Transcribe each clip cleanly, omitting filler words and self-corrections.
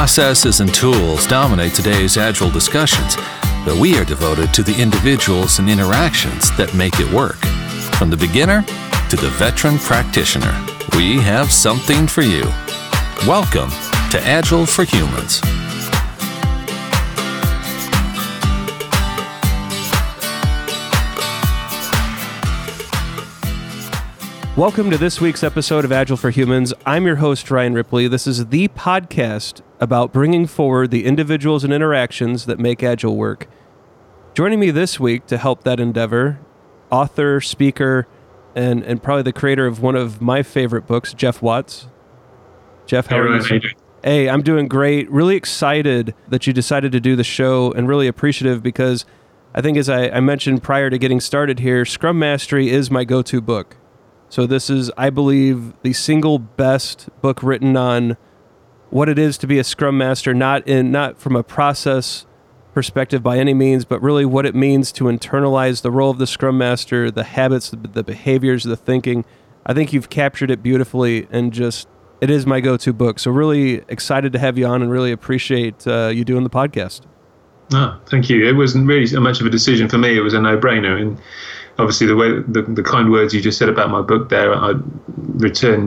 Processes and tools dominate today's Agile discussions, but we are devoted to the individuals and interactions that make it work. From the beginner to the veteran practitioner, we have something for you. Welcome to Agile for Humans. Welcome to this week's episode of Agile for Humans. I'm your host, Ryan Ripley. This is the podcast about bringing forward the individuals and interactions that make Agile work. Joining me this week to help that endeavor, author, speaker, and probably the creator of one of my favorite books, Jeff Watts. Jeff, how are you? Hey, I'm doing great. Really excited that you decided to do the show and really appreciative because I think as I mentioned prior to getting started here, Scrum Mastery is my go-to book. So this is, I believe, the single best book written on what it is to be a Scrum Master, not from a process perspective by any means, but really what it means to internalize the role of the Scrum Master, the habits, the behaviors, the thinking. I think you've captured it beautifully, and just, it is my go-to book. So really excited to have you on and really appreciate you doing the podcast. Oh, thank you. It wasn't really so much of a decision for me. It was a no-brainer. And obviously, the way the kind words you just said about my book there, I return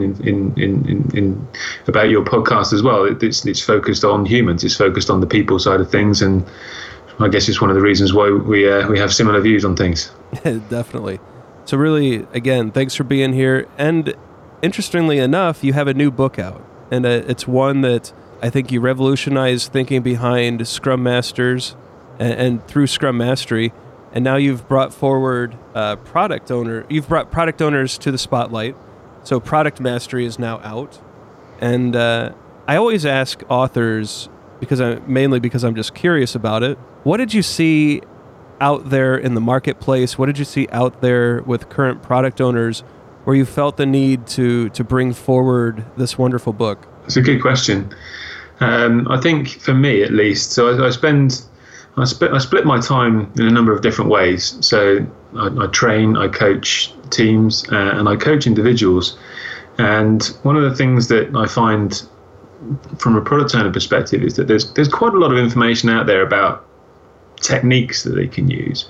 in about your podcast as well. It's focused on humans. It's focused on the people side of things, and I guess it's one of the reasons why we have similar views on things. Definitely. So really, again, thanks for being here. And interestingly enough, you have a new book out, and it's one that I think you revolutionized thinking behind Scrum Masters and through Scrum Mastery. And now you've brought forward product owners to the spotlight. So Product Mastery is now out. And I always ask authors, because I'm just curious about it, what did you see out there in the marketplace? What did you see out there with current product owners where you felt the need to bring forward this wonderful book? It's a good question. I think for me, at least, so I split my time in a number of different ways. So I train, I coach teams, and I coach individuals. And one of the things that I find from a product owner perspective is that there's quite a lot of information out there about techniques that they can use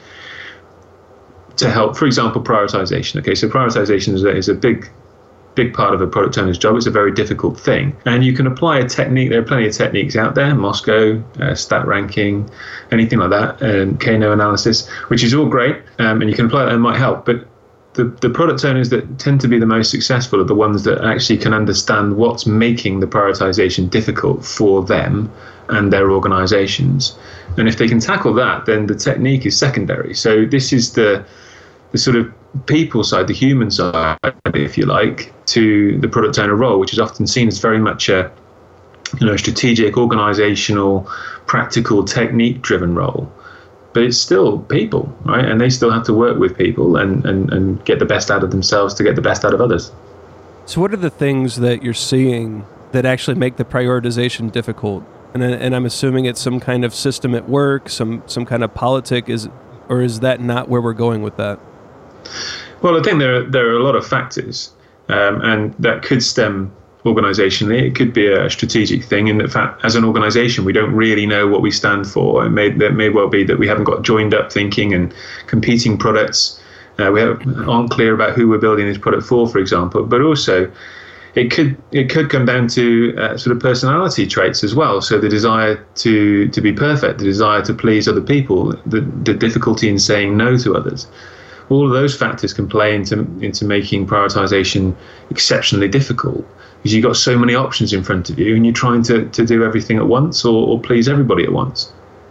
to help, for example, prioritization. Okay, so prioritization is a big part of a product owner's job. It's a very difficult thing. And you can apply a technique. There are plenty of techniques out there, Moscow, stat ranking, anything like that, Kano analysis, which is all great. And you can apply that and it might help. But the product owners that tend to be the most successful are the ones that actually can understand what's making the prioritization difficult for them and their organizations. And if they can tackle that, then the technique is secondary. So this is the sort of people side, the human side, if you like, to the product owner role, which is often seen as very much a strategic, organizational, practical, technique-driven role. But it's still people, right? And they still have to work with people and get the best out of themselves to get the best out of others. So what are the things that you're seeing that actually make the prioritization difficult? And I'm assuming it's some kind of system at work, some kind of politic, or is that not where we're going with that? Well, I think there are a lot of factors, and that could stem organizationally. It could be a strategic thing. In fact, as an organization, we don't really know what we stand for. It may well be that we haven't got joined up thinking and competing products. We aren't clear about who we're building this product for example. But also, it could come down to sort of personality traits as well. So the desire to be perfect, the desire to please other people, the difficulty in saying no to others. All of those factors can play into making prioritization exceptionally difficult because you've got so many options in front of you and you're trying to do everything at once or please everybody at once.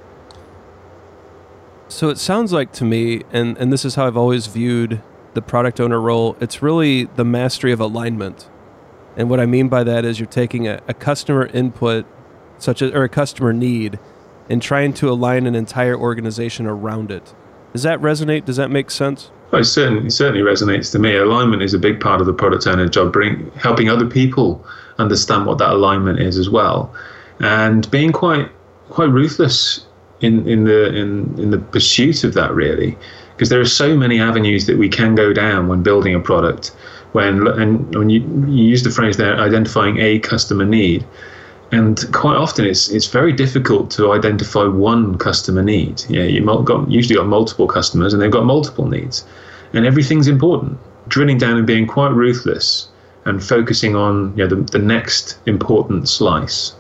So it sounds like to me, and this is how I've always viewed the product owner role, it's really the mastery of alignment. And what I mean by that is you're taking a customer input or a customer need and trying to align an entire organization around it. Does that resonate? Does that make sense? Well, it certainly resonates to me. Alignment is a big part of the product owner job, helping other people understand what that alignment is as well, and being quite ruthless in the pursuit of that, really, because there are so many avenues that we can go down when building a product. When you use the phrase there, identifying a customer need, And quite often it's very difficult to identify one customer need. Usually got multiple customers and they've got multiple needs, and everything's important. Drilling down and being quite ruthless and focusing on the next important slice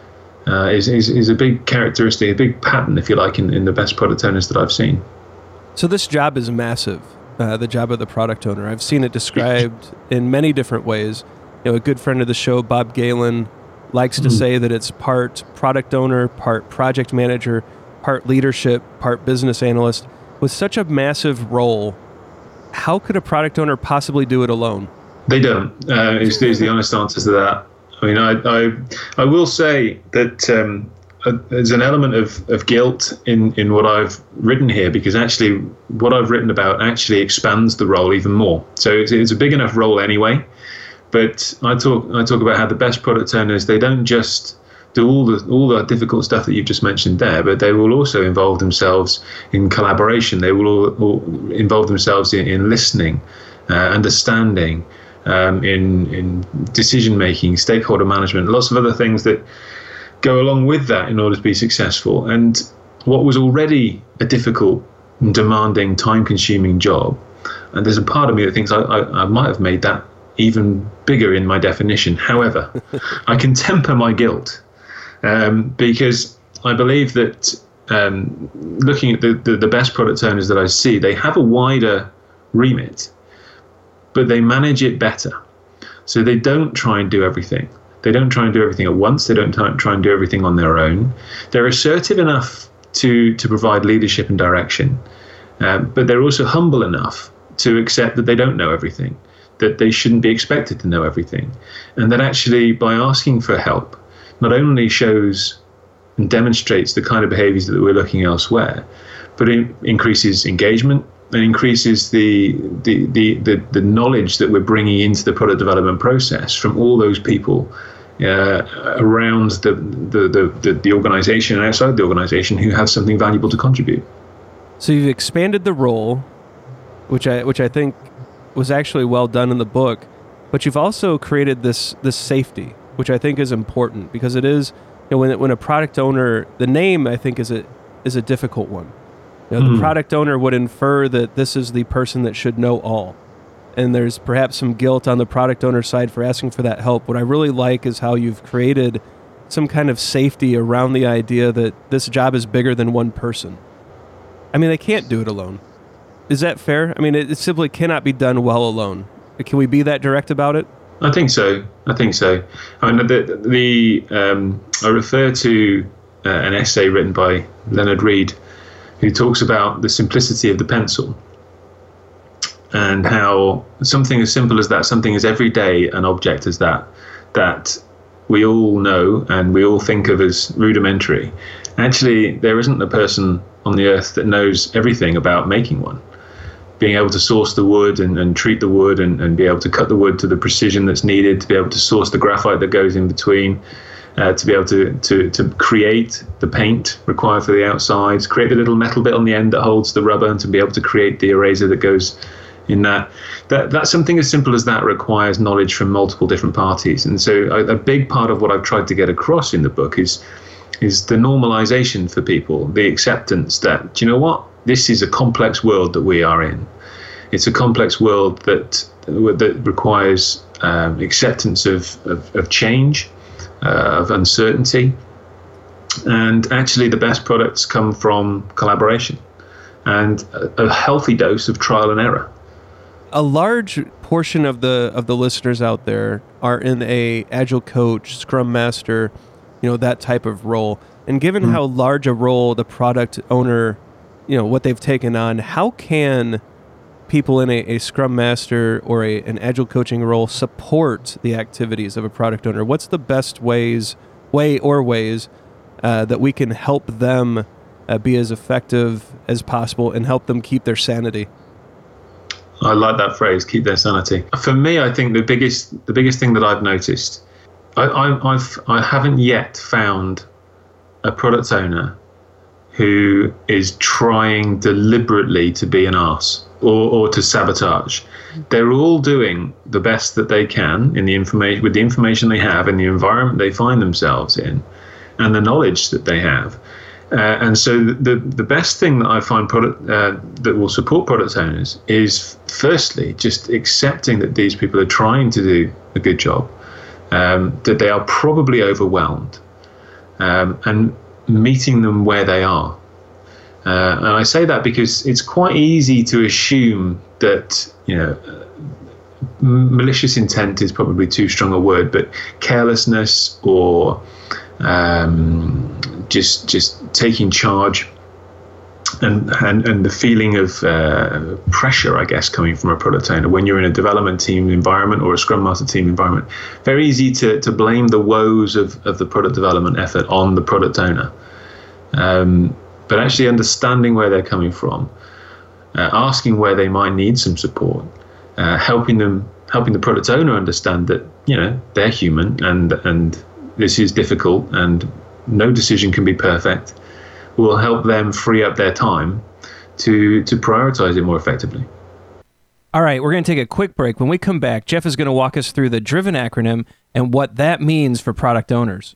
is a big characteristic, a big pattern, if you like, in the best product owners that I've seen. So this job is massive, the job of the product owner. I've seen it described in many different ways. A good friend of the show, Bob Galen, likes to say that it's part product owner, part project manager, part leadership, part business analyst. With such a massive role, how could a product owner possibly do it alone? They don't. Is the honest answer to that. I mean, I will say that there's an element of guilt in what I've written here, because actually what I've written about actually expands the role even more. So it's a big enough role anyway. But I talk about how the best product owners, they don't just do all the difficult stuff that you've just mentioned there, but they will also involve themselves in collaboration. They will all involve themselves in listening, understanding, in decision making, stakeholder management, lots of other things that go along with that in order to be successful. And what was already a difficult, demanding, time-consuming job, and there's a part of me that thinks I might have made that even bigger in my definition. However, I can temper my guilt because I believe that looking at the best product owners that I see, they have a wider remit, but they manage it better. So they don't try and do everything. They don't try and do everything at once. They don't try and do everything on their own. They're assertive enough to provide leadership and direction, but they're also humble enough to accept that they don't know everything, that they shouldn't be expected to know everything, and that actually by asking for help not only shows and demonstrates the kind of behaviors that we're looking elsewhere, but it increases engagement and increases the knowledge that we're bringing into the product development process from all those people around the organization and outside the organization who have something valuable to contribute. So you've expanded the role, which I think was actually well done in the book, but you've also created this safety, which I think is important, because it is, when a product owner, the name I think is a difficult one. The product owner would infer that this is the person that should know all, and there's perhaps some guilt on the product owner side for asking for that help. What I really like is how you've created some kind of safety around the idea that this job is bigger than one person. I mean, they can't do it alone. Is that fair? I mean, it simply cannot be done well alone. Can we be that direct about it? I think so. I mean, I refer to an essay written by Leonard Reed, who talks about the simplicity of the pencil, and how something as simple as that, something as everyday an object as that we all know and we all think of as rudimentary. Actually, there isn't a person on the earth that knows everything about making one. Being able to source the wood and treat the wood and be able to cut the wood to the precision that's needed, to be able to source the graphite that goes in between, to be able to create the paint required for the outsides, create the little metal bit on the end that holds the rubber, and to be able to create the eraser that goes in that's something as simple as that requires knowledge from multiple different parties. And so a big part of what I've tried to get across in the book is the normalization for people, the acceptance that, do you know what? This is a complex world that we are in. It's a complex world that requires acceptance of change, of uncertainty. And actually the best products come from collaboration and a healthy dose of trial and error. A large portion of the listeners out there are in a Agile coach, Scrum Master, that type of role. And given how large a role the product owner, what they've taken on, how can people in a Scrum Master or an Agile coaching role support the activities of a product owner? What's the best ways that we can help them be as effective as possible and help them keep their sanity? I like that phrase, keep their sanity. For me, I think the biggest thing that I've noticed, I haven't yet found a product owner who is trying deliberately to be an arse. or to sabotage. They're all doing the best that they can in the information, with the information they have, in the environment they find themselves in, and the knowledge that they have. And so the best thing that I find that will support product owners is, firstly, just accepting that these people are trying to do a good job, that they are probably overwhelmed, and meeting them where they are. And I say that because it's quite easy to assume that, malicious intent is probably too strong a word, but carelessness or just taking charge and the feeling of pressure, I guess, coming from a product owner when you're in a development team environment or a Scrum Master team environment. Very easy to blame the woes of the product development effort on the product owner. But actually understanding where they're coming from, asking where they might need some support, helping the product owner understand that they're human and this is difficult and no decision can be perfect, will help them free up their time to prioritize it more effectively. All right, we're going to take a quick break. When we come back, Jeff is going to walk us through the DRIVEN acronym and what that means for product owners.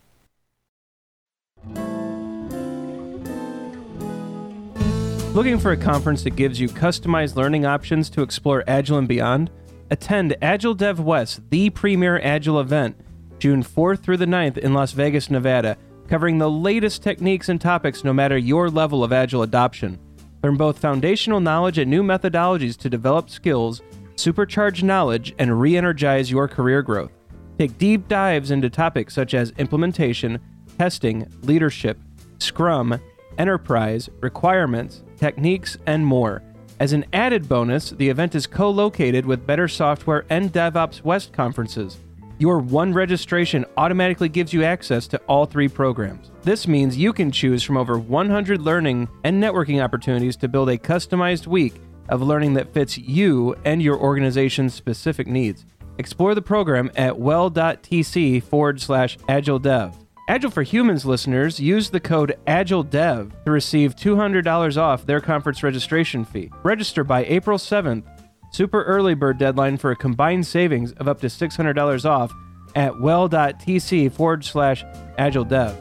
Looking for a conference that gives you customized learning options to explore Agile and beyond? Attend Agile Dev West, the premier Agile event, June 4th through the 9th in Las Vegas, Nevada, covering the latest techniques and topics no matter your level of Agile adoption. Learn both foundational knowledge and new methodologies to develop skills, supercharge knowledge, and re-energize your career growth. Take deep dives into topics such as implementation, testing, leadership, Scrum, enterprise, requirements, techniques, and more. As an added bonus, the event is co-located with Better Software and DevOps West conferences. Your one registration automatically gives you access to all three programs. This means you can choose from over 100 learning and networking opportunities to build a customized week of learning that fits you and your organization's specific needs. Explore the program at well.tc/AgileDev. Agile for Humans listeners use the code AgileDev to receive $200 off their conference registration fee. Register by April 7th. Super early bird deadline for a combined savings of up to $600 off at well.tc/AgileDev.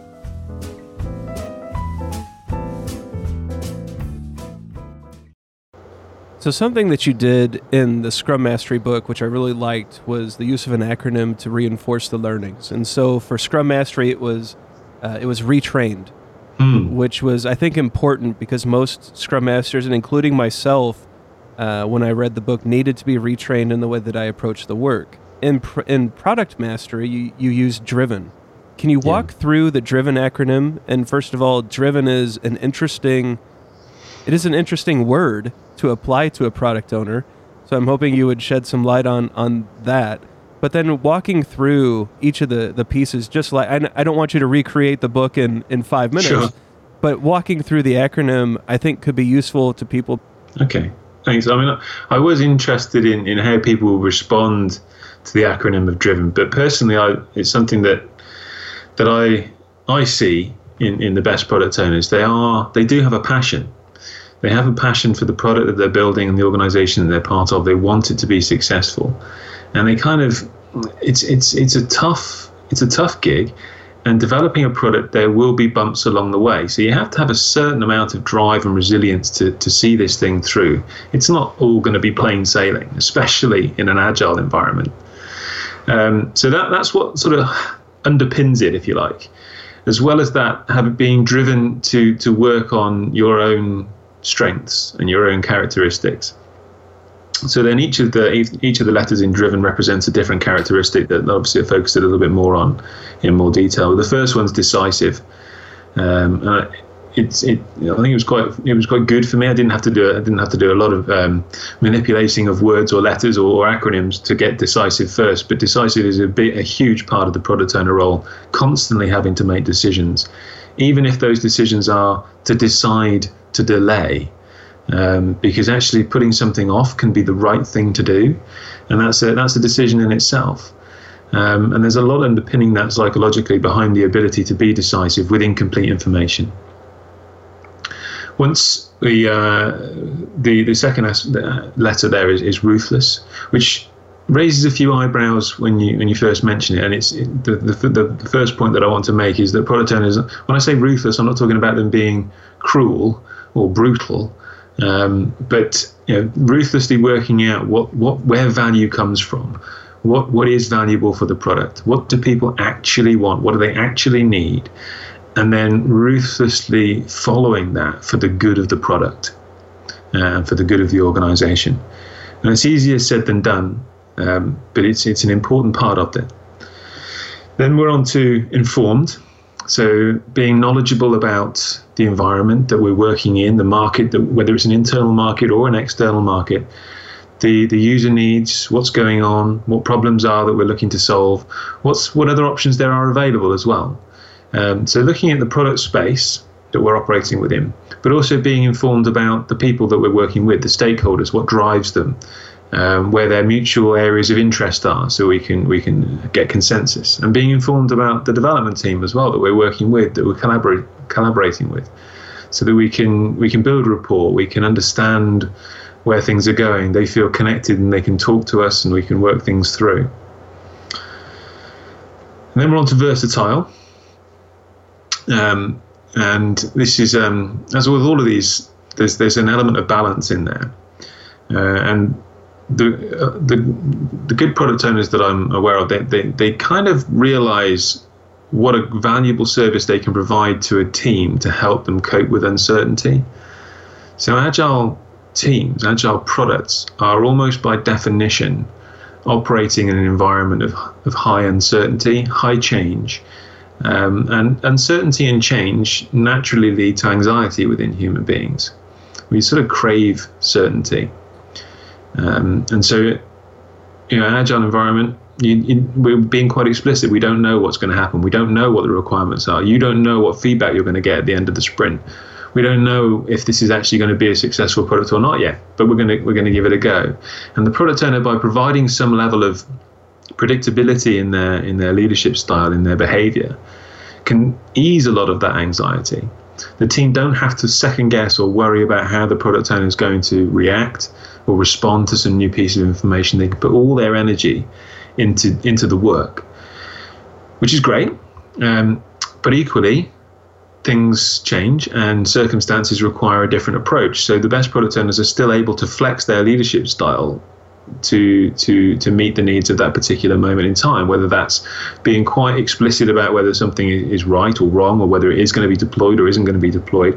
So something that you did in the Scrum Mastery book, which I really liked, was the use of an acronym to reinforce the learnings. And so for Scrum Mastery, it was retrained, which was, I think, important because most Scrum Masters, and including myself, when I read the book, needed to be retrained in the way that I approach the work. In Product Mastery, you use DRIVEN. Can you walk through the DRIVEN acronym? And first of all, DRIVEN is an interesting word to apply to a product owner. So I'm hoping you would shed some light on that. But then walking through each of the pieces, just like, I don't want you to recreate the book in 5 minutes, sure, but walking through the acronym, I think could be useful to people. Okay, thanks. I mean, I was interested in how people respond to the acronym of DRIVEN, but personally, it's something that I see in the best product owners. They do have a passion. They have a passion for the product that they're building and the organization that they're part of. They want it to be successful, and they kind of it's a tough gig. And developing a product, there will be bumps along the way. So you have to have a certain amount of drive and resilience to see this thing through. It's not all going to be plain sailing, especially in an agile environment. So that's what sort of underpins it, if you like. As well as that, being driven to work on your own strengths and your own characteristics. So then each of the letters in DRIVEN represents a different characteristic that obviously I focused a little bit more on in more detail. The first one's decisive. I think it was quite good for me. I didn't have to do a lot of manipulating of words or letters or acronyms to get decisive first. But decisive is a huge part of the product owner role, constantly having to make decisions, even if those decisions are to decide to delay. Because actually putting something off can be the right thing to do, and that's a decision in itself. And there's a lot underpinning that psychologically behind the ability to be decisive with incomplete information. Once the second letter there is ruthless, which raises a few eyebrows when you first mention it. And it's the first point that I want to make is that product owners, when I say ruthless, I'm not talking about them being cruel or brutal, but ruthlessly working out where value comes from, what is valuable for the product, what do people actually want, what do they actually need, and then ruthlessly following that for the good of the product, for the good of the organization. And it's easier said than done, but it's an important part of it. Then we're on to informed. So being knowledgeable about the environment that we're working in, the market, whether it's an internal market or an external market, the user needs, what's going on, what problems are that we're looking to solve, what other options there are available as well. So looking at the product space that we're operating within, but also being informed about the people that we're working with, the stakeholders, what drives them, where their mutual areas of interest are, so we can get consensus, and being informed about the development team as well that we're working with, that we're collaborating with, so that we can build rapport, we can understand where things are going, they feel connected and they can talk to us and we can work things through. And then we're on to versatile. And this is, as with all of these, there's an element of balance in there. And the good product owners that I'm aware of, they kind of realize what a valuable service they can provide to a team to help them cope with uncertainty. So agile teams, agile products are almost by definition operating in an environment of high uncertainty, high change. And uncertainty and change naturally lead to anxiety within human beings. We sort of crave certainty. And so, an agile environment, we're being quite explicit. We don't know what's going to happen. We don't know what the requirements are. You don't know what feedback you're going to get at the end of the sprint. We don't know if this is actually going to be a successful product or not yet, but we're going to give it a go. And the product owner, by providing some level of predictability in their leadership style, in their behavior, can ease a lot of that anxiety. The team don't have to second guess or worry about how the product owner is going to react or respond to some new piece of information. They can put all their energy into the work, which is great. But equally, things change and circumstances require a different approach. So the best product owners are still able to flex their leadership style to meet the needs of that particular moment in time, whether that's being quite explicit about whether something is right or wrong, or whether it is going to be deployed or isn't going to be deployed,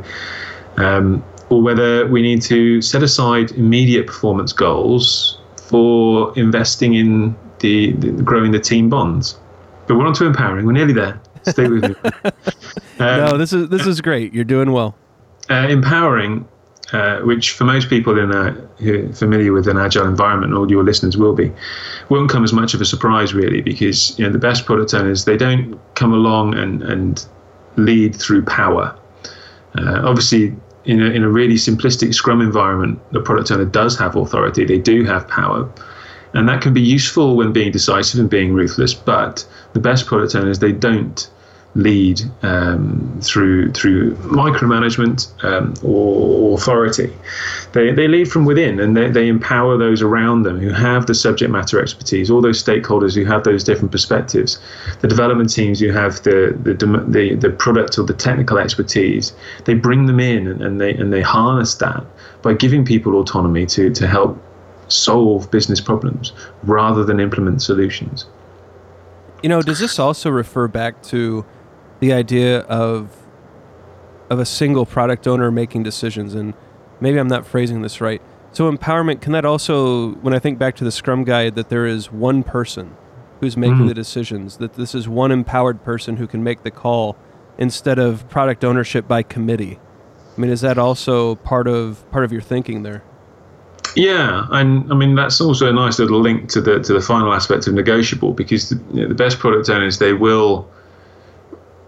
or whether we need to set aside immediate performance goals for investing in the growing the team bonds. But we're on to empowering. We're nearly there. Stay with me. No, this is great. You're doing well. Empowering, which for most people who are familiar with an agile environment, all your listeners will be, won't come as much of a surprise really, because the best product owners, they don't come along and lead through power. Obviously, in a really simplistic Scrum environment, the product owner does have authority. They do have power. And that can be useful when being decisive and being ruthless, but the best product owners, they don't lead through micromanagement or authority. They lead from within, and they empower those around them who have the subject matter expertise, all those stakeholders who have those different perspectives, the development teams who have the product or the technical expertise. They bring them in and they harness that by giving people autonomy to help solve business problems rather than implement solutions. Does this also refer back to the idea of a single product owner making decisions? And maybe I'm not phrasing this right. So empowerment, can that also, when I think back to the Scrum Guide, that there is one person who's making the decisions, that this is one empowered person who can make the call instead of product ownership by committee? I mean, is that also part of your thinking there? Yeah, and I mean that's also a nice little link to the final aspect of negotiable, because the best product owners, they will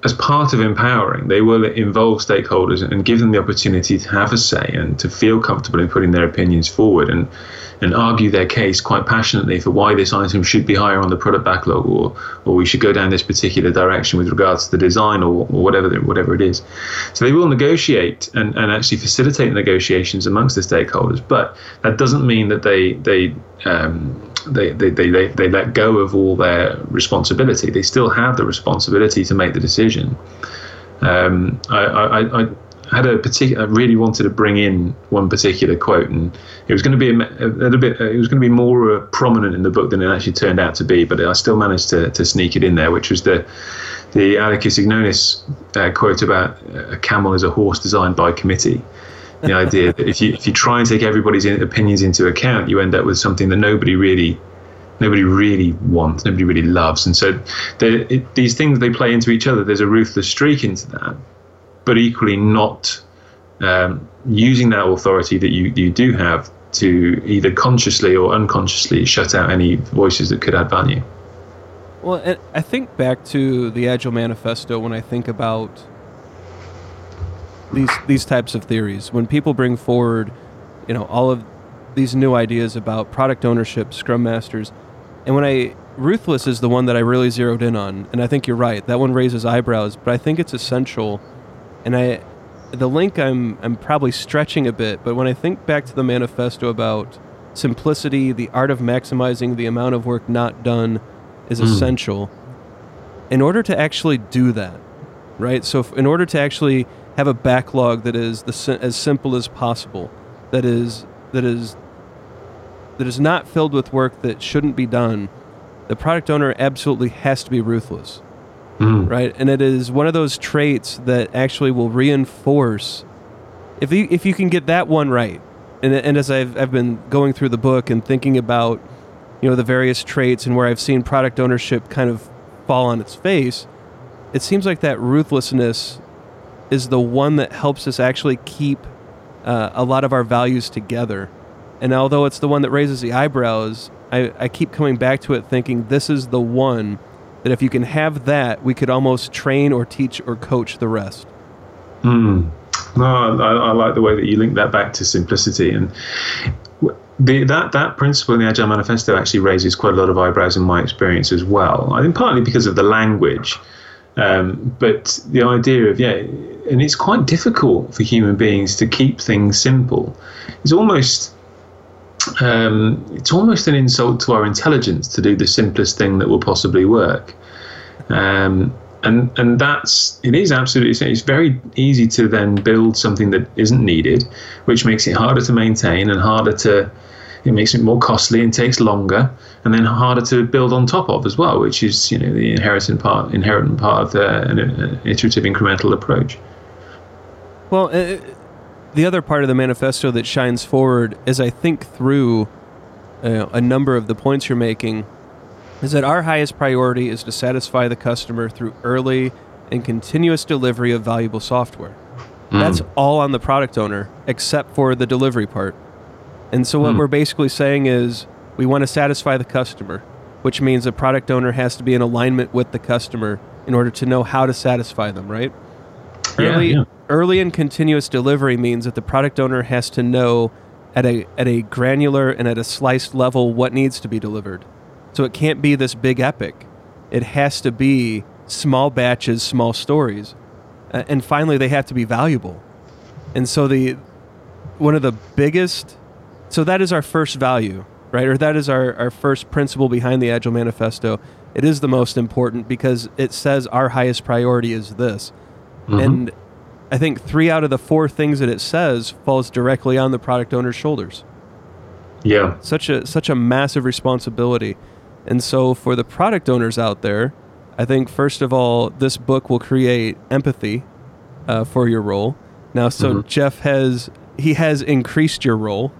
as part of empowering, they will involve stakeholders and give them the opportunity to have a say and to feel comfortable in putting their opinions forward and argue their case quite passionately for why this item should be higher on the product backlog, or we should go down this particular direction with regards to the design, or whatever it is. So they will negotiate and actually facilitate negotiations amongst the stakeholders, but that doesn't mean that they let go of all their responsibility. They still have the responsibility to make the decision. I had I really wanted to bring in one particular quote, and it was going to be a little bit. It was going to be more prominent in the book than it actually turned out to be, but I still managed to sneak it in there, which was the Atticus Ignonis quote about a camel is a horse designed by committee. The idea that if you try and take everybody's opinions into account, you end up with something that nobody really wants, nobody really loves. And so these things, they play into each other. There's a ruthless streak into that, but equally not using that authority that you do have to either consciously or unconsciously shut out any voices that could add value. Well, I think back to the Agile Manifesto when I think about these types of theories. When people bring forward, all of these new ideas about product ownership, Scrum Masters, and Ruthless is the one that I really zeroed in on, and I think you're right. That one raises eyebrows, but I think it's essential. And the link I'm probably stretching a bit, but when I think back to the manifesto about simplicity, the art of maximizing the amount of work not done is essential. In order to actually do that, right? So in order to actually have a backlog that is as simple as possible, that is not filled with work that shouldn't be done, the product owner absolutely has to be ruthless, right? And it is one of those traits that actually will reinforce, if you can get that one right. And as I've been going through the book and thinking about, the various traits and where I've seen product ownership kind of fall on its face, it seems like that ruthlessness is the one that helps us actually keep a lot of our values together. And although it's the one that raises the eyebrows, I keep coming back to it thinking this is the one that if you can have that, we could almost train or teach or coach the rest. No, I like the way that you link that back to simplicity. And that principle in the Agile Manifesto actually raises quite a lot of eyebrows in my experience as well. I think partly because of the language, but the idea of, and it's quite difficult for human beings to keep things simple. It's almost an insult to our intelligence to do the simplest thing that will possibly work. And it is absolutely, it's very easy to then build something that isn't needed, which makes it harder to maintain and it makes it more costly and takes longer, and then harder to build on top of as well, which is the inherent part of an iterative incremental approach. Well, the other part of the manifesto that shines forward as I think through a number of the points you're making is that our highest priority is to satisfy the customer through early and continuous delivery of valuable software. That's all on the product owner, except for the delivery part. And so what we're basically saying is we want to satisfy the customer, which means a product owner has to be in alignment with the customer in order to know how to satisfy them, right? Early and continuous delivery means that the product owner has to know at a granular and at a sliced level what needs to be delivered. So it can't be this big epic. It has to be small batches, small stories. And finally, they have to be valuable. And so one of the biggest... So that is our first value, right? Or that is our first principle behind the Agile Manifesto. It is the most important because it says our highest priority is this. And I think 3 out of the 4 things that it says falls directly on the product owner's shoulders. Yeah. Such a massive responsibility. And so for the product owners out there, I think first of all, this book will create empathy for your role. Now, so Jeff has increased your role.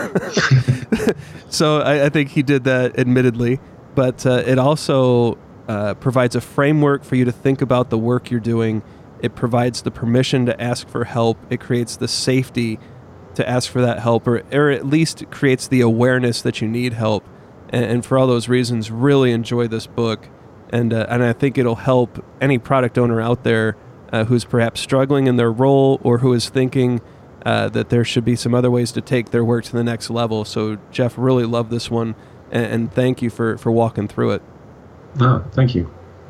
So I think he did that admittedly, but it also provides a framework for you to think about the work you're doing. It provides the permission to ask for help. It creates the safety to ask for that help, or at least creates the awareness that you need help. And for all those reasons, really enjoy this book. And I think it'll help any product owner out there who's perhaps struggling in their role or who is thinking that there should be some other ways to take their work to the next level. So, Jeff, really love this one, and thank you for walking through it. No, thank you.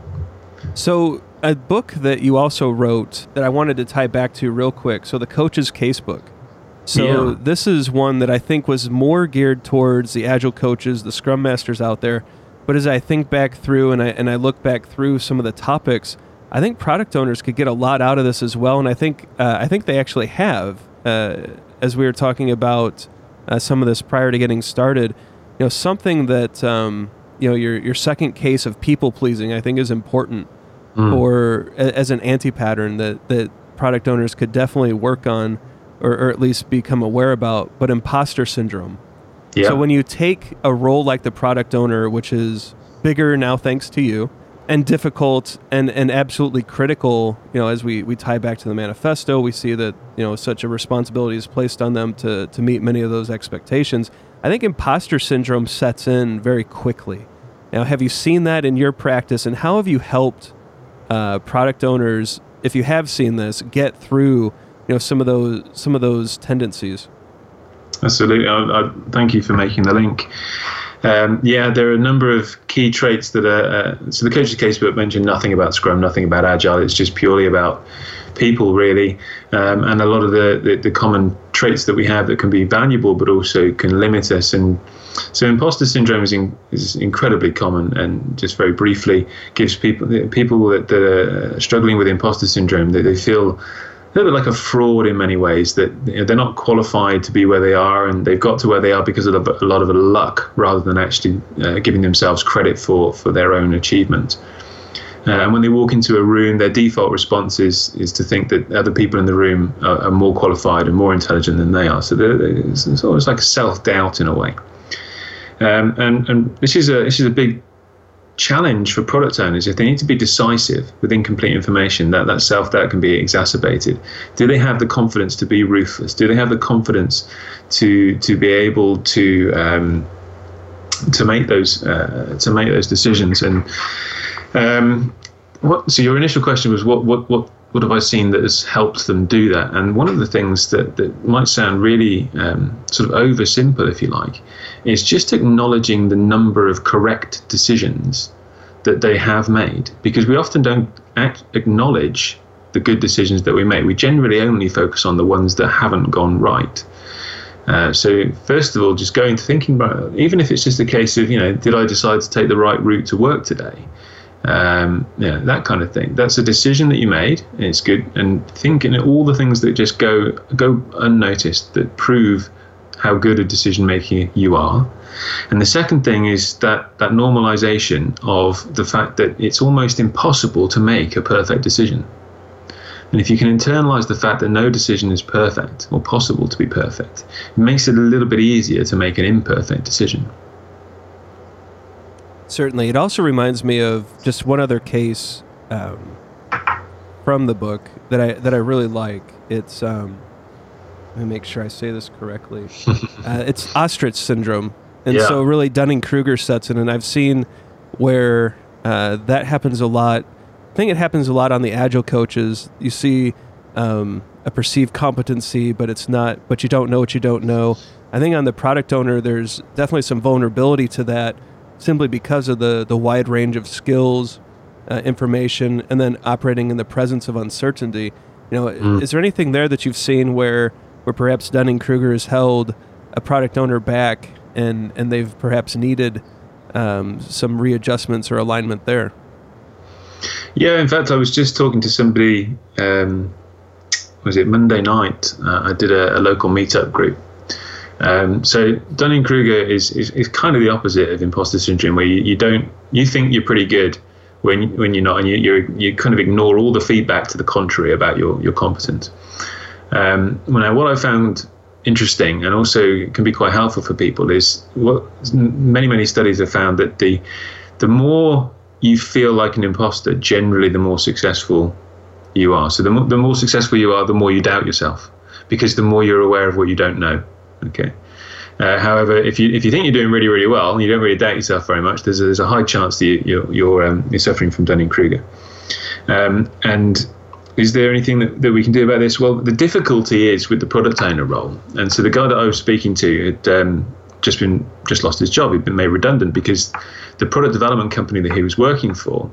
So, a book that you also wrote that I wanted to tie back to real quick, so the Coach's Casebook. So This is one that I think was more geared towards the Agile coaches, the Scrum Masters out there. But as I think back through and I look back through some of the topics, I think product owners could get a lot out of this as well. And I think they actually have, as we were talking about some of this prior to getting started. Something that your second case of people pleasing, I think, is important for as an anti-pattern that product owners could definitely work on, or at least become aware about. But imposter syndrome. Yeah. So when you take a role like the product owner, which is bigger now thanks to you, and difficult and absolutely critical, as we tie back to the manifesto, we see that, such a responsibility is placed on them to meet many of those expectations. I think imposter syndrome sets in very quickly. Now, have you seen that in your practice, and how have you helped product owners, if you have seen this, get through some of those tendencies? Absolutely. I thank you for making the link. There are a number of key traits that are. So the Coach's Casebook mentioned nothing about Scrum, nothing about Agile. It's just purely about people, really, and a lot of the common traits that we have that can be valuable, but also can limit us. And so imposter syndrome is incredibly common, and just very briefly gives people that are struggling with imposter syndrome that they feel a little bit like a fraud in many ways, that they're not qualified to be where they are, and they've got to where they are because of a lot of luck rather than actually giving themselves credit for their own achievement. And when they walk into a room, their default response is to think that other people in the room are more qualified and more intelligent than they are. So it's almost like a self-doubt in a way. And this is a big challenge for product owners. If they need to be decisive with incomplete information, that self-doubt can be exacerbated. Do they have the confidence to be ruthless? Do they have the confidence to be able to make those decisions? And so your initial question was what have I seen that has helped them do that? And one of the things that might sound really sort of oversimple, if you like, is just acknowledging the number of correct decisions that they have made, because we often don't acknowledge the good decisions that we make. We generally only focus on the ones that haven't gone right. So first of all, just thinking about, even if it's just a case of, did I decide to take the right route to work today? That kind of thing. That's a decision that you made, and it's good. And thinking all the things that just go unnoticed that prove how good a decision maker you are. And the second thing is that normalization of the fact that it's almost impossible to make a perfect decision. And if you can internalize the fact that no decision is perfect or possible to be perfect, it makes it a little bit easier to make an imperfect decision. Certainly. It also reminds me of just one other case from the book that I really like. It's let me make sure I say this correctly. It's ostrich syndrome. And so really Dunning-Kruger sets in, and I've seen where that happens a lot. I think it happens a lot on the Agile coaches. You see a perceived competency, but it's not, but you don't know what you don't know. I think on the product owner, there's definitely some vulnerability to that, simply because of the wide range of skills, information, and then operating in the presence of uncertainty. Is there anything there that you've seen where perhaps Dunning-Kruger has held a product owner back and they've perhaps needed some readjustments or alignment there? Yeah, in fact, I was just talking to somebody, was it Monday night? I did a local meetup group. So Dunning-Kruger is kind of the opposite of imposter syndrome, where you think you're pretty good when you're not, and you kind of ignore all the feedback to the contrary about your competence. What I found interesting and also can be quite helpful for people is what many studies have found, that the more you feel like an imposter, generally the more successful you are. So the more successful you are, the more you doubt yourself, because the more you're aware of what you don't know. Okay. However, if you think you're doing really, really well and you don't really doubt yourself very much, there's a high chance that you're suffering from Dunning-Kruger. And is there anything that we can do about this? Well, the difficulty is with the product owner role. And so the guy that I was speaking to had just lost his job. He'd been made redundant because the product development company that he was working for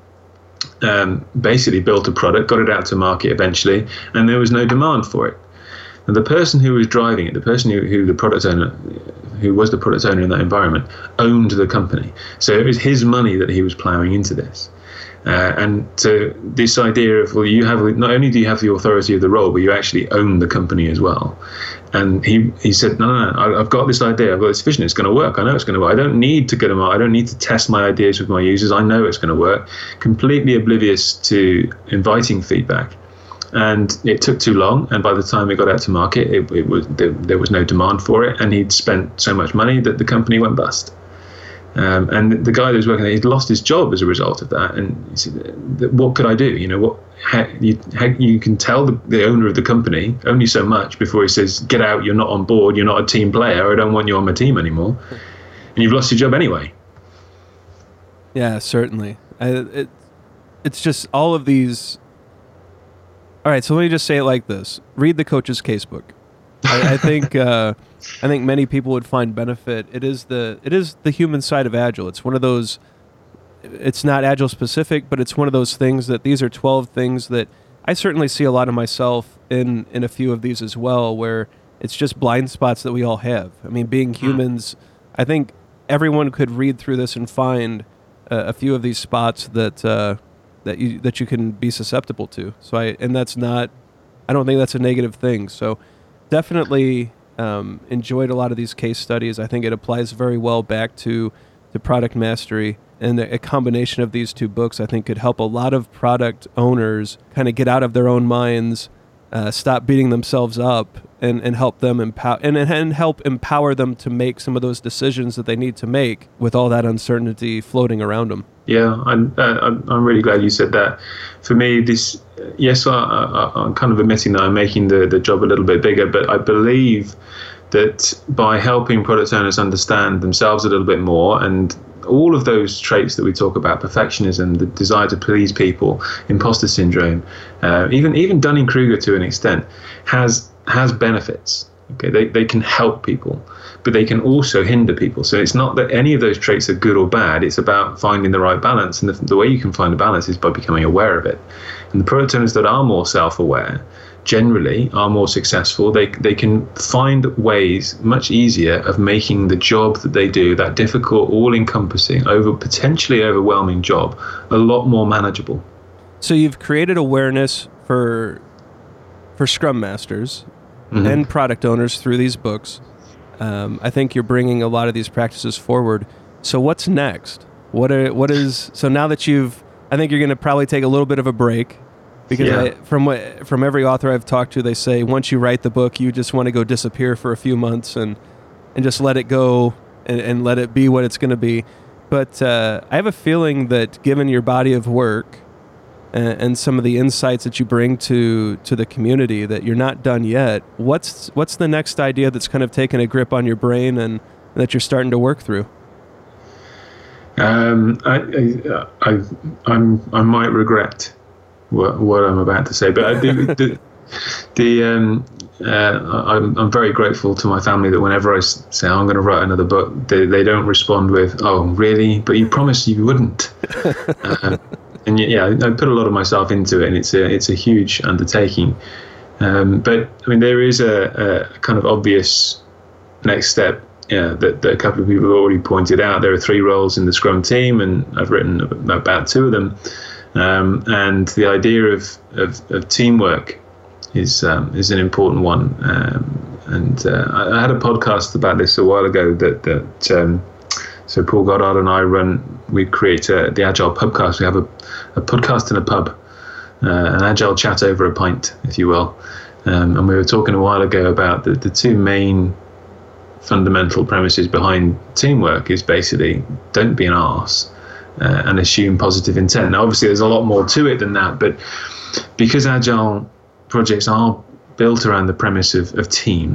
basically built a product, got it out to market eventually, and there was no demand for it. And the person who was driving it, the person who was the product owner in that environment, owned the company. So it was his money that he was ploughing into this. And so this idea of, well, you have, not only do you have the authority of the role, but you actually own the company as well. And he said, no, I've got this idea, I've got this vision, it's going to work. I know it's going to work. I don't need to I don't need to test my ideas with my users. I know it's going to work. Completely oblivious to inviting feedback. And it took too long, and by the time it got out to market, there was no demand for it, and he'd spent so much money that the company went bust. And the guy that was working there, he'd lost his job as a result of that. And he said, what could I do? You can tell the owner of the company only so much before he says, get out, you're not on board, you're not a team player, I don't want you on my team anymore. And you've lost your job anyway. Yeah, certainly. It's just all of these... All right, so let me just say it like this. Read the Coach's Casebook. I think many people would find benefit. It is the human side of Agile. It's one of those, it's not Agile specific, but it's one of those things that these are 12 things that I certainly see a lot of myself in a few of these as well, where it's just blind spots that we all have. I mean, being humans, I think everyone could read through this and find a few of these spots that you can be susceptible to. So I don't think that's a negative thing. So definitely enjoyed a lot of these case studies. I think it applies very well back to product mastery, and a combination of these two books I think could help a lot of product owners kind of get out of their own minds, stop beating themselves up, and help them help empower them to make some of those decisions that they need to make with all that uncertainty floating around them. Yeah, I'm really glad you said that. For me, this, yes, I'm kind of admitting that I'm making the job a little bit bigger, but I believe that by helping product owners understand themselves a little bit more, and all of those traits that we talk about, perfectionism, the desire to please people, imposter syndrome, even Dunning-Kruger to an extent, has benefits. Okay, they can help people, but they can also hinder people. So it's not that any of those traits are good or bad. It's about finding the right balance, and the way you can find a balance is by becoming aware of it. And the product owners that are more self-aware generally are more successful. They can find ways much easier of making the job that they do, that difficult, all-encompassing, potentially overwhelming job, a lot more manageable. So you've created awareness for Scrum Masters and product owners through these books. I think you're bringing a lot of these practices forward. So what's next? So now that I think you're going to probably take a little bit of a break, because from every author I've talked to, they say once you write the book, you just want to go disappear for a few months and just let it go and let it be what it's going to be. But I have a feeling that given your body of work and some of the insights that you bring to the community, that you're not done yet. What's the next idea that's kind of taken a grip on your brain and that you're starting to work through? I might regret what I'm about to say, but I'm very grateful to my family that whenever I say I'm going to write another book, they don't respond with, "Oh, really? But you promised you wouldn't." And yeah, I put a lot of myself into it, and it's a huge undertaking. But I mean, there is a kind of obvious next step that a couple of people have already pointed out. There are 3 roles in the Scrum team, and I've written about 2 of them. And the idea of teamwork is an important one. And I had a podcast about this a while ago so Paul Goddard and I we create the Agile Pubcast. We have a podcast in a pub, an Agile chat over a pint, if you will. And we were talking a while ago about the 2 main fundamental premises behind teamwork is basically don't be an arse and assume positive intent. Now, obviously, there's a lot more to it than that, but because Agile projects are built around the premise of teams,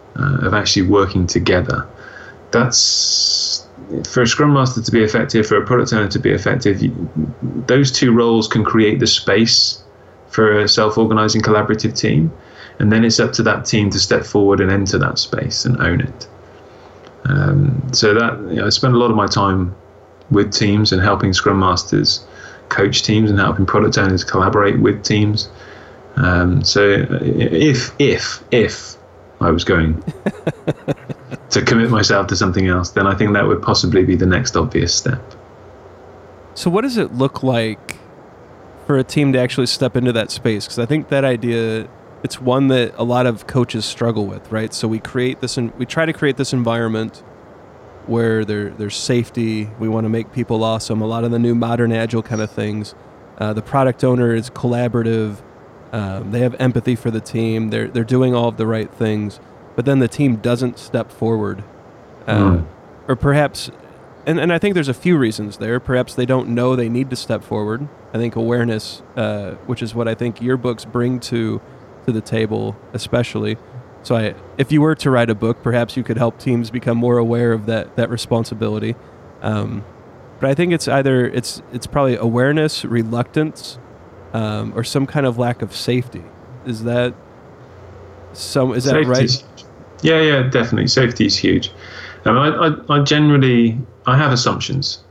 of actually working together. That's, for a Scrum Master to be effective, for a Product Owner to be effective, those two roles can create the space for a self-organizing collaborative team, and then it's up to that team to step forward and enter that space and own it. So that, I spend a lot of my time with teams and helping Scrum Masters coach teams and helping Product Owners collaborate with teams. So if I was going to commit myself to something else, then I think that would possibly be the next obvious step. So what does it look like for a team to actually step into that space? Because I think that idea, it's one that a lot of coaches struggle with, right? So we try to create this environment where there's safety. We want to make people awesome. A lot of the new modern agile kind of things. The product owner is collaborative. They have empathy for the team. They're doing all of the right things, but then the team doesn't step forward, or perhaps, and I think there's a few reasons there. Perhaps they don't know they need to step forward. I think awareness, which is what I think your books bring to the table, especially. So if you were to write a book, perhaps you could help teams become more aware of that responsibility. But I think it's either it's probably awareness, reluctance, or some kind of lack of safety. Is that right? Yeah, definitely. Safety is huge. I generally have assumptions,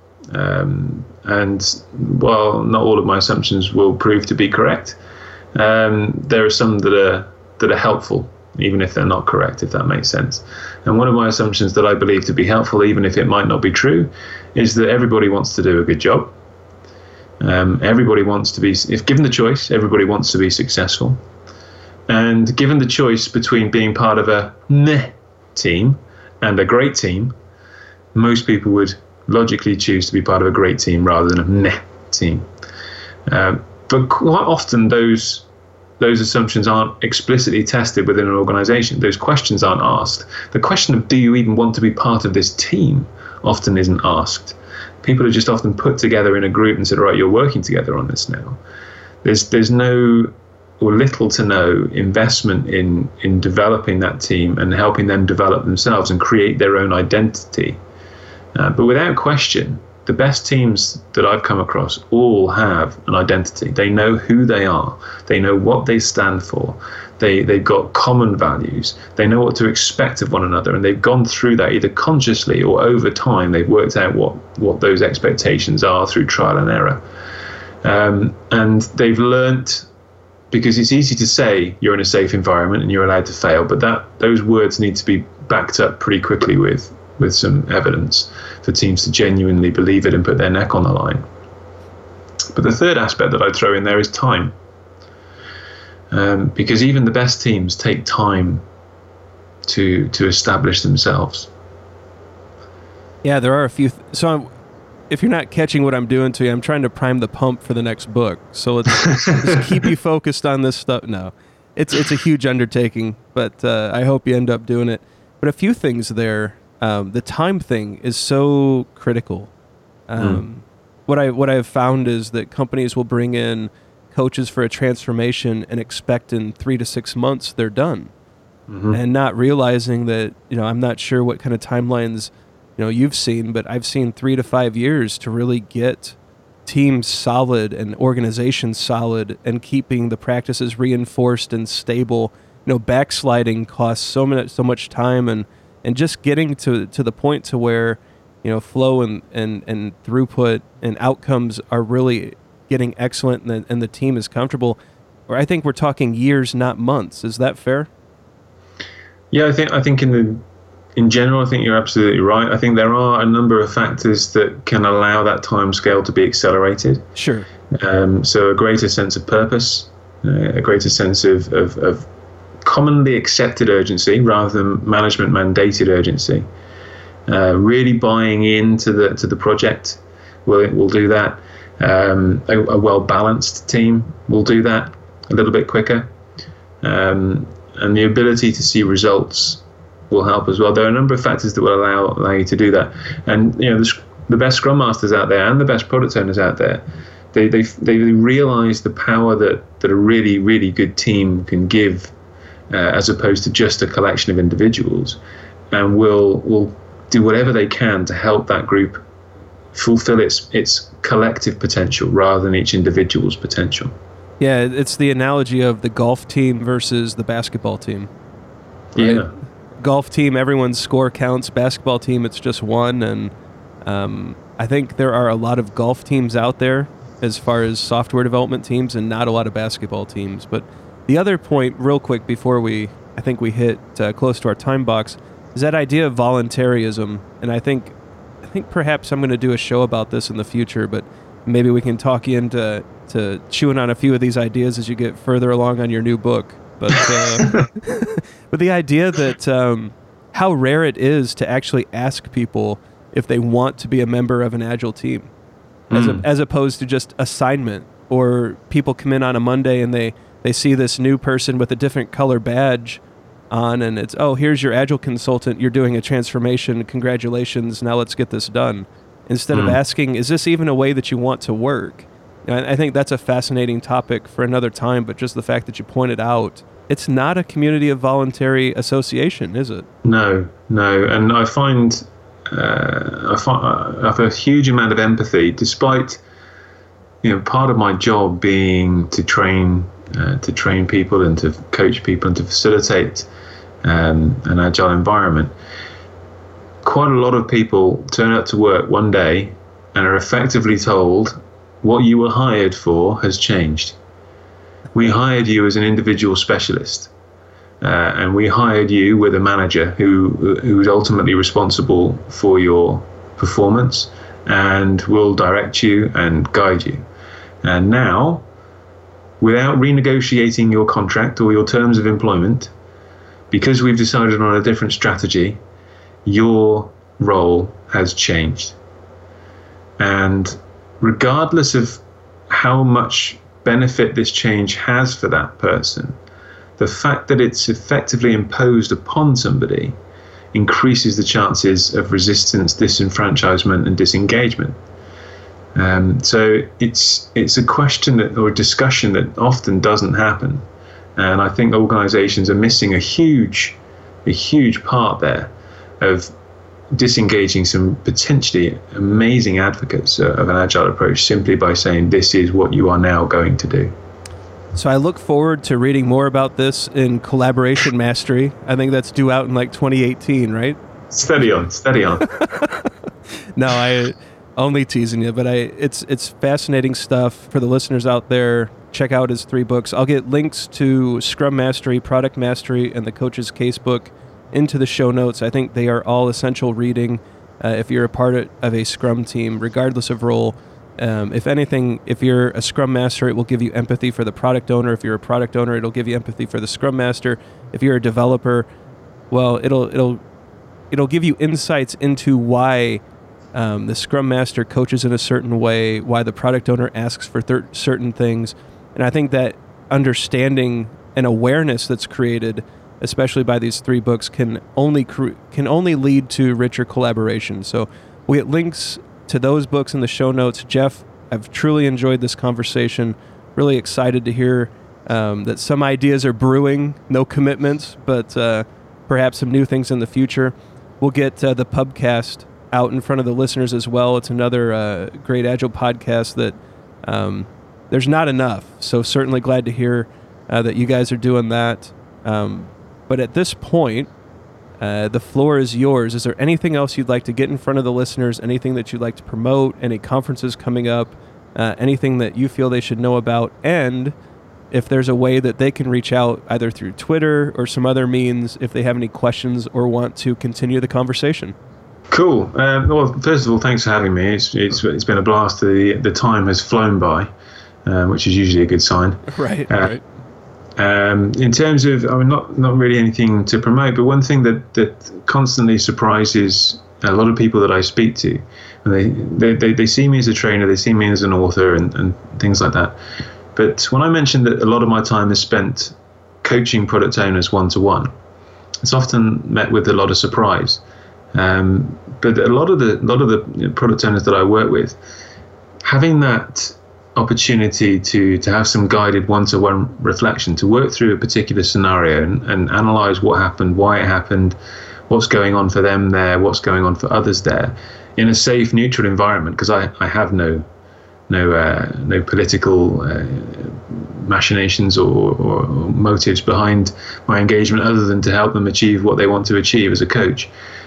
and while not all of my assumptions will prove to be correct, there are some that are helpful, even if they're not correct, if that makes sense. And one of my assumptions that I believe to be helpful, even if it might not be true, is that everybody wants to do a good job. Everybody wants to be, if given the choice, everybody wants to be successful. And given the choice between being part of a meh team and a great team, most people would logically choose to be part of a great team rather than a meh team. But quite often those assumptions aren't explicitly tested within an organization. Those questions aren't asked. The question of, do you even want to be part of this team, often isn't asked. People are just often put together in a group and said, all right, you're working together on this now. There's no or little to no investment in developing that team and helping them develop themselves and create their own identity. But without question, the best teams that I've come across all have an identity. They know who they are. They know what they stand for. They've got common values. They know what to expect of one another, and they've gone through that either consciously or over time. They've worked out what those expectations are through trial and error. And they've learnt, because it's easy to say you're in a safe environment and you're allowed to fail, but those words need to be backed up pretty quickly with some evidence for teams to genuinely believe it and put their neck on the line. But the third aspect that I'd throw in there is time. Because even the best teams take time to establish themselves. Yeah, there are a few. If you're not catching what I'm doing to you, I'm trying to prime the pump for the next book. So let's keep you focused on this stuff. No, it's a huge undertaking, but I hope you end up doing it. But a few things there. The time thing is so critical. What I have found is that companies will bring in coaches for a transformation and expect in 3 to 6 months they're done, and not realizing that, I'm not sure what kind of timelines you've seen, but I've seen 3 to 5 years to really get teams solid and organizations solid and keeping the practices reinforced and stable. Backsliding costs so much time and just getting to the point to where flow and throughput and outcomes are really getting excellent and the team is comfortable. Or I think we're talking years, not months. Is that fair? Yeah, I think in general, I think you're absolutely right. I think there are a number of factors that can allow that time scale to be accelerated. Sure. So a greater sense of purpose, a greater sense of commonly accepted urgency rather than management mandated urgency. Really buying into the project will do that. A well-balanced team will do that a little bit quicker. And the ability to see results will help as well. There are a number of factors that will allow you to do that. And the best Scrum Masters out there and the best product owners out there, they realize the power that a really, really good team can give as opposed to just a collection of individuals, and will do whatever they can to help that group fulfill its collective potential rather than each individual's potential. Yeah, it's the analogy of the golf team versus the basketball team. Right? Yeah. Golf team, everyone's score counts. Basketball team, it's just one. And I think there are a lot of golf teams out there as far as software development teams and not a lot of basketball teams. But the other point, real quick, before I think we hit close to our time box, is that idea of voluntarism. And I think perhaps I'm going to do a show about this in the future, but maybe we can talk you into chewing on a few of these ideas as you get further along on your new book. But but the idea that how rare it is to actually ask people if they want to be a member of an Agile team, as opposed to just assignment, or people come in on a Monday and they see this new person with a different color badge on, and it's, oh, here's your Agile consultant, you're doing a transformation, congratulations, now let's get this done. Instead of asking, is this even a way that you want to work? And I think that's a fascinating topic for another time, but just the fact that you pointed out, it's not a community of voluntary association, is it? No. And I find I have a huge amount of empathy, despite part of my job being to train people and to coach people and to facilitate an agile environment. Quite a lot of people turn up to work one day and are effectively told what you were hired for has changed. We hired you as an individual specialist, and we hired you with a manager who is ultimately responsible for your performance and will direct you and guide you. And now, without renegotiating your contract or your terms of employment, because we've decided on a different strategy, your role has changed. And regardless of how much benefit this change has for that person, the fact that it's effectively imposed upon somebody increases the chances of resistance, disenfranchisement, and disengagement. So it's a question or a discussion that often doesn't happen, and I think organisations are missing a huge part there of disengaging some potentially amazing advocates of an agile approach simply by saying this is what you are now going to do. So I look forward to reading more about this in Collaboration Mastery. I think that's due out in like 2018, right? Steady on. No, I only teasing you, but it's fascinating stuff for the listeners out there. Check out his 3 books. I'll get links to Scrum Mastery, Product Mastery, and the Coach's Casebook into the show notes. I think they are all essential reading if you're a part of a Scrum team, regardless of role. If anything, if you're a Scrum Master, it will give you empathy for the product owner. If you're a product owner, it'll give you empathy for the Scrum Master. If you're a developer, well, it'll give you insights into why the Scrum Master coaches in a certain way, why the product owner asks for certain things. And I think that understanding and awareness that's created, especially by these 3 books, can only lead to richer collaboration. So we get links to those books in the show notes. Jeff, I've truly enjoyed this conversation. Really excited to hear that some ideas are brewing. No commitments, but perhaps some new things in the future. We'll get the pubcast out in front of the listeners as well. It's another great Agile podcast that there's not enough. So certainly glad to hear that you guys are doing that. But at this point, the floor is yours. Is there anything else you'd like to get in front of the listeners? Anything that you'd like to promote? Any conferences coming up? Anything that you feel they should know about? And if there's a way that they can reach out either through Twitter or some other means if they have any questions or want to continue the conversation. Cool. Well, first of all, thanks for having me. It's been a blast. The time has flown by, which is usually a good sign. Right. In terms of, not really anything to promote, but one thing that constantly surprises a lot of people that I speak to, they see me as a trainer, they see me as an author and things like that. But when I mentioned that a lot of my time is spent coaching product owners one-to-one, it's often met with a lot of surprise. But a lot of the product owners that I work with, having that opportunity to have some guided one-to-one reflection, to work through a particular scenario and analyze what happened, why it happened, what's going on for them there, what's going on for others there, in a safe, neutral environment, because I have no political machinations or motives behind my engagement other than to help them achieve what they want to achieve as a coach.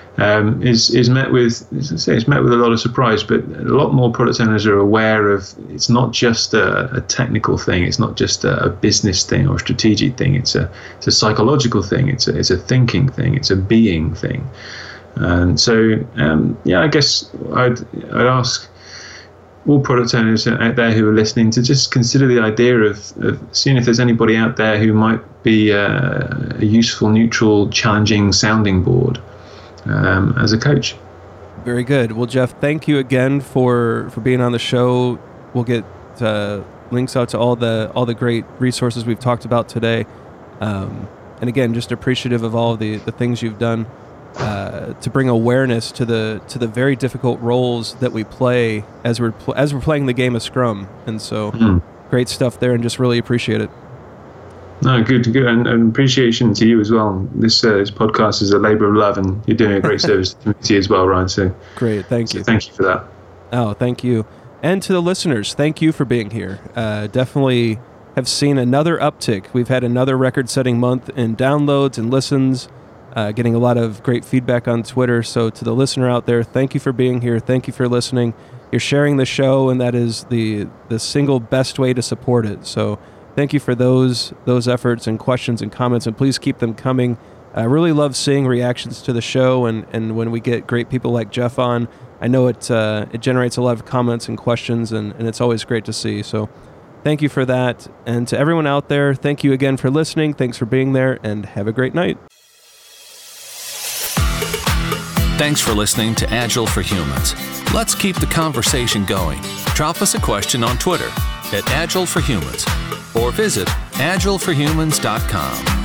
Is met with, as I say, it's met with a lot of surprise, but a lot more product owners are aware of it's not just a technical thing, it's not just a business thing or a strategic thing, it's a psychological thing, it's a thinking thing, it's a being thing. And so I guess I'd ask all product owners out there who are listening to just consider the idea of seeing if there's anybody out there who might be a useful, neutral, challenging sounding board as a coach. Very good. Well, Jeff, thank you again for being on the show. We'll get links out to all the great resources we've talked about today. And again, just appreciative of all of the things you've done to bring awareness to the very difficult roles that we play as we're playing the game of Scrum. And so great stuff there, and just really appreciate it. No, good, and appreciation to you as well. This podcast is a labor of love, and you're doing a great service to the community as well, Ryan. So great, thank you. Thank you for that. Oh, thank you. And to the listeners, thank you for being here. Definitely have seen another uptick. We've had another record-setting month in downloads and listens, getting a lot of great feedback on Twitter. So to the listener out there, thank you for being here. Thank you for listening. You're sharing the show, and that is the single best way to support it. So thank you for those efforts and questions and comments, and please keep them coming. I really love seeing reactions to the show, and when we get great people like Jeff on, I know it generates a lot of comments and questions, and it's always great to see. So thank you for that. And to everyone out there, thank you again for listening. Thanks for being there, and have a great night. Thanks for listening to Agile for Humans. Let's keep the conversation going. Drop us a question on Twitter @AgileForHumans or visit agileforhumans.com.